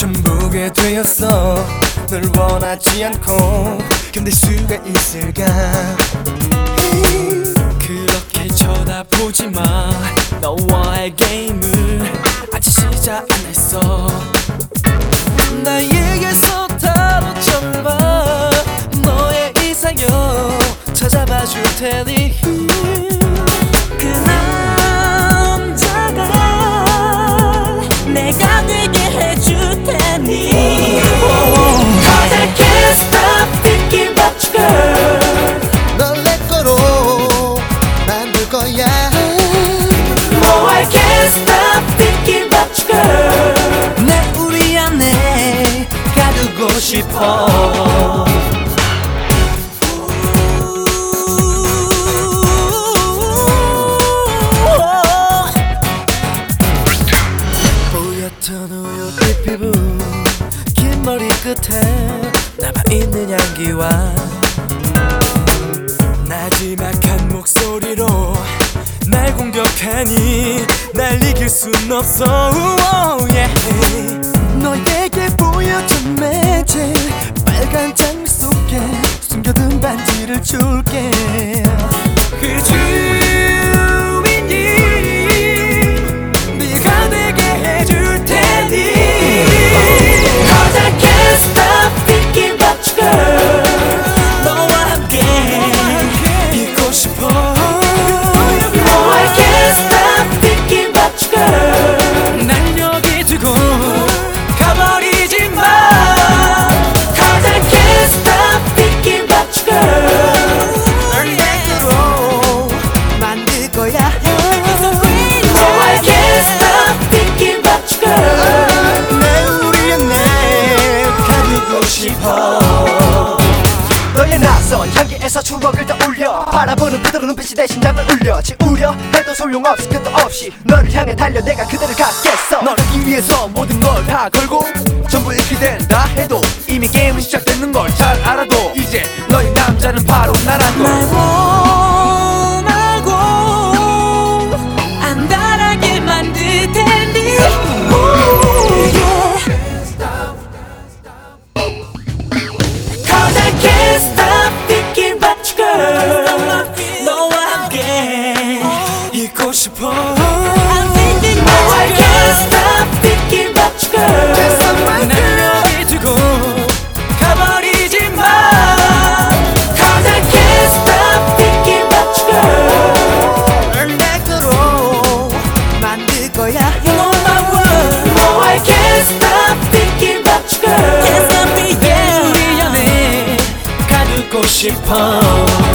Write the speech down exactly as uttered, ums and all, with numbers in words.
전부게 되었어. 널 원하지 않고 견딜 수가 있을까. 그렇게 쳐다보지 마. 너와의 게임을 아직 시작 안 했어. 나에게서 다뤄져봐. 너의 이상형 찾아봐 줄 테니 그 남자가 내가 되게 해줄 테니 Cause I can't stop thinking about you girl. 널 내 거로 만들 거야. No I can't stop thinking about you girl. 내 우리 안에 가두고 싶어. 보였던 우유빛 피부 긴 머리 끝에 남아있는 향기와 나지막한 목소리로 날 공격하니 날 이길 순 없어. yeah. 너에게 보여준 매질 빨간 장미 속에 숨겨둔 반지를 줄게. 그 주인이 네가 되게 해줄 테니 Cause I can't stop thinking about you girl. 너와 함께 있고 싶어. No I can't stop thinking about you girl. 날 여기 두고 가버리지 마. Cause I can't stop thinking about you girl. 널 내게로 만들 거야. No I can't stop thinking about you girl. 내 우리 안에 가두고 싶어. 너의 낯선 향기에서 추억을 떠올려. 바라보는 그대로 눈빛이 대신 잠을 울려. 지우려 해도 소용없이 끝도 없이 너를 향해 달려. 내가 그대를 갖겠어. 너를 하기 위해서 모든 걸 다 걸고 전부 잃게 된다 해도 이미 게임은 시작되는 걸 잘 알아도 이제 너의 남자는 바로 나라고. 날 원하고 안달하게 만들 테니 Cause I can't stop thinking about you girl. 너와 함께 있고 싶어. I'm thinking No I about you can't stop thinking about you girl. 날 여기 두고 가버리지 마. Cause I can't stop thinking about you girl. 널 내 거로 만들 거야. You're my world. No I can't stop thinking about you girl. Can't stop thinking. 내 우리 안에 가두고 싶어.